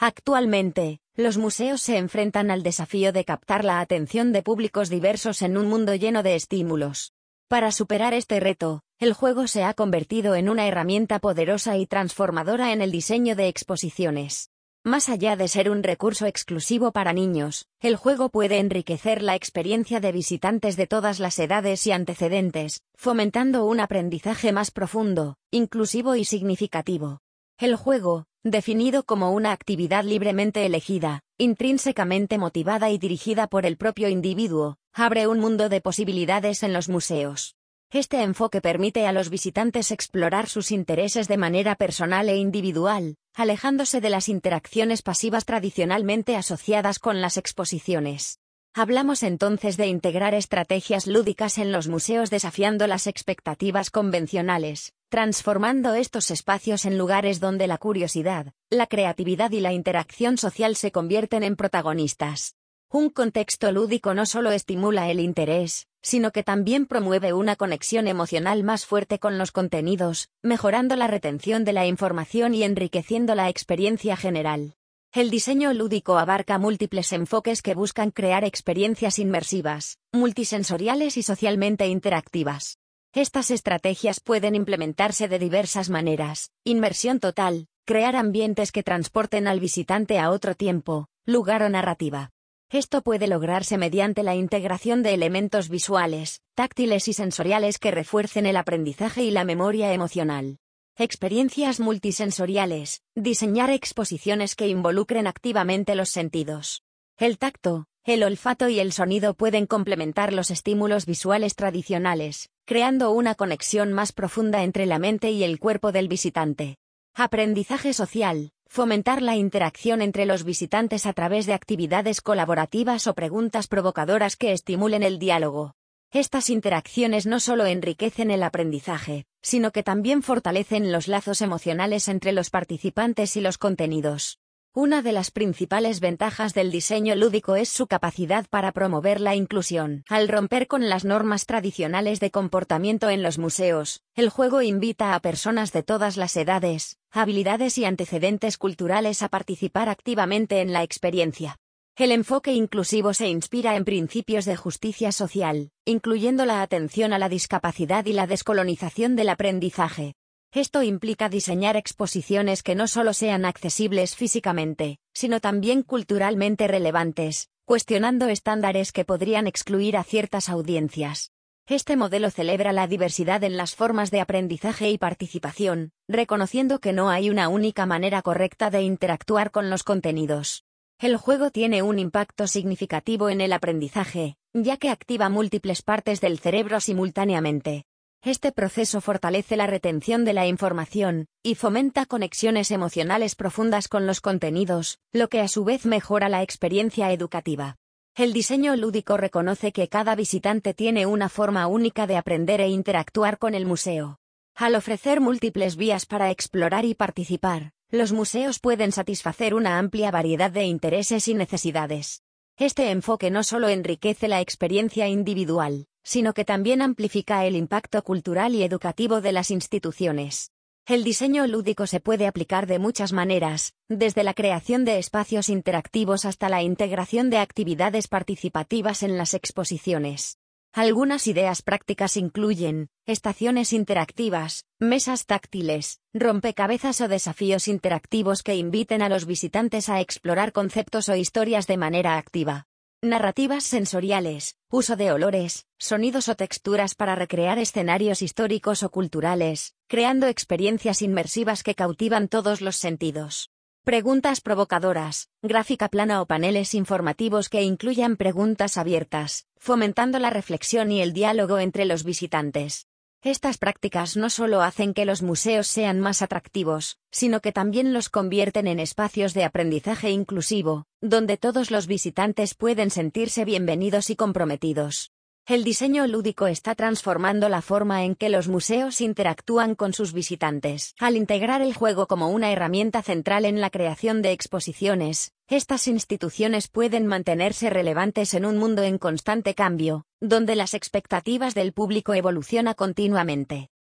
Actualmente, los museos se enfrentan al desafío de captar la atención de públicos diversos en un mundo lleno de estímulos. Para superar este reto, el juego se ha convertido en una herramienta poderosa y transformadora en el diseño de exposiciones. Más allá de ser un recurso exclusivo para niños, el juego puede enriquecer la experiencia de visitantes de todas las edades y antecedentes, fomentando un aprendizaje más profundo, inclusivo y significativo. El juego, definido como una actividad libremente elegida, intrínsecamente motivada y dirigida por el propio individuo, abre un mundo de posibilidades en los museos. Este enfoque permite a los visitantes explorar sus intereses de manera personal e individual, alejándose de las interacciones pasivas tradicionalmente asociadas con las exposiciones. Hablamos entonces de integrar estrategias lúdicas en los museos desafiando las expectativas convencionales, transformando estos espacios en lugares donde la curiosidad, la creatividad y la interacción social se convierten en protagonistas. Un contexto lúdico no solo estimula el interés, sino que también promueve una conexión emocional más fuerte con los contenidos, mejorando la retención de la información y enriqueciendo la experiencia general. El diseño lúdico abarca múltiples enfoques que buscan crear experiencias inmersivas, multisensoriales y socialmente interactivas. Estas estrategias pueden implementarse de diversas maneras: inmersión total, crear ambientes que transporten al visitante a otro tiempo, lugar o narrativa. Esto puede lograrse mediante la integración de elementos visuales, táctiles y sensoriales que refuercen el aprendizaje y la memoria emocional. Experiencias multisensoriales, diseñar exposiciones que involucren activamente los sentidos. El tacto, el olfato y el sonido pueden complementar los estímulos visuales tradicionales, creando una conexión más profunda entre la mente y el cuerpo del visitante. Aprendizaje social, fomentar la interacción entre los visitantes a través de actividades colaborativas o preguntas provocadoras que estimulen el diálogo. Estas interacciones no solo enriquecen el aprendizaje, sino que también fortalecen los lazos emocionales entre los participantes y los contenidos. Una de las principales ventajas del diseño lúdico es su capacidad para promover la inclusión. Al romper con las normas tradicionales de comportamiento en los museos, el juego invita a personas de todas las edades, habilidades y antecedentes culturales a participar activamente en la experiencia. El enfoque inclusivo se inspira en principios de justicia social, incluyendo la atención a la discapacidad y la descolonización del aprendizaje. Esto implica diseñar exposiciones que no solo sean accesibles físicamente, sino también culturalmente relevantes, cuestionando estándares que podrían excluir a ciertas audiencias. Este modelo celebra la diversidad en las formas de aprendizaje y participación, reconociendo que no hay una única manera correcta de interactuar con los contenidos. El juego tiene un impacto significativo en el aprendizaje, ya que activa múltiples partes del cerebro simultáneamente. Este proceso fortalece la retención de la información y fomenta conexiones emocionales profundas con los contenidos, lo que a su vez mejora la experiencia educativa. El diseño lúdico reconoce que cada visitante tiene una forma única de aprender e interactuar con el museo. Al ofrecer múltiples vías para explorar y participar, los museos pueden satisfacer una amplia variedad de intereses y necesidades. Este enfoque no solo enriquece la experiencia individual, sino que también amplifica el impacto cultural y educativo de las instituciones. El diseño lúdico se puede aplicar de muchas maneras, desde la creación de espacios interactivos hasta la integración de actividades participativas en las exposiciones. Algunas ideas prácticas incluyen estaciones interactivas, mesas táctiles, rompecabezas o desafíos interactivos que inviten a los visitantes a explorar conceptos o historias de manera activa. Narrativas sensoriales, uso de olores, sonidos o texturas para recrear escenarios históricos o culturales, creando experiencias inmersivas que cautivan todos los sentidos. Preguntas provocadoras, gráfica plana o paneles informativos que incluyan preguntas abiertas, fomentando la reflexión y el diálogo entre los visitantes. Estas prácticas no solo hacen que los museos sean más atractivos, sino que también los convierten en espacios de aprendizaje inclusivo, donde todos los visitantes pueden sentirse bienvenidos y comprometidos. El diseño lúdico está transformando la forma en que los museos interactúan con sus visitantes. Al integrar el juego como una herramienta central en la creación de exposiciones, estas instituciones pueden mantenerse relevantes en un mundo en constante cambio, donde las expectativas del público evolucionan continuamente.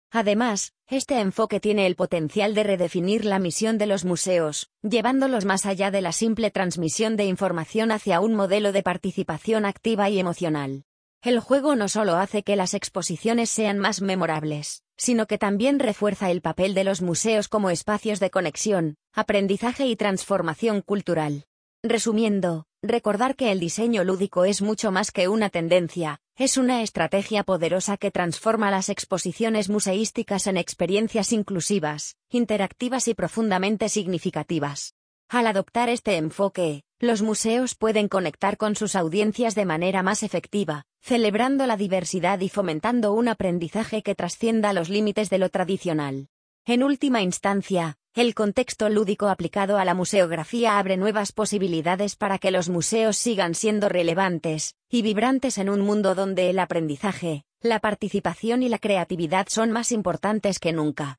Además, este enfoque tiene el potencial de redefinir la misión de los museos, llevándolos más allá de la simple transmisión de información hacia un modelo de participación activa y emocional. El juego no solo hace que las exposiciones sean más memorables, sino que también refuerza el papel de los museos como espacios de conexión, aprendizaje y transformación cultural. Resumiendo, recordar que el diseño lúdico es mucho más que una tendencia, es una estrategia poderosa que transforma las exposiciones museísticas en experiencias inclusivas, interactivas y profundamente significativas. Al adoptar este enfoque, los museos pueden conectar con sus audiencias de manera más efectiva, celebrando la diversidad y fomentando un aprendizaje que trascienda los límites de lo tradicional. En última instancia, el contexto lúdico aplicado a la museografía abre nuevas posibilidades para que los museos sigan siendo relevantes y vibrantes en un mundo donde el aprendizaje, la participación y la creatividad son más importantes que nunca.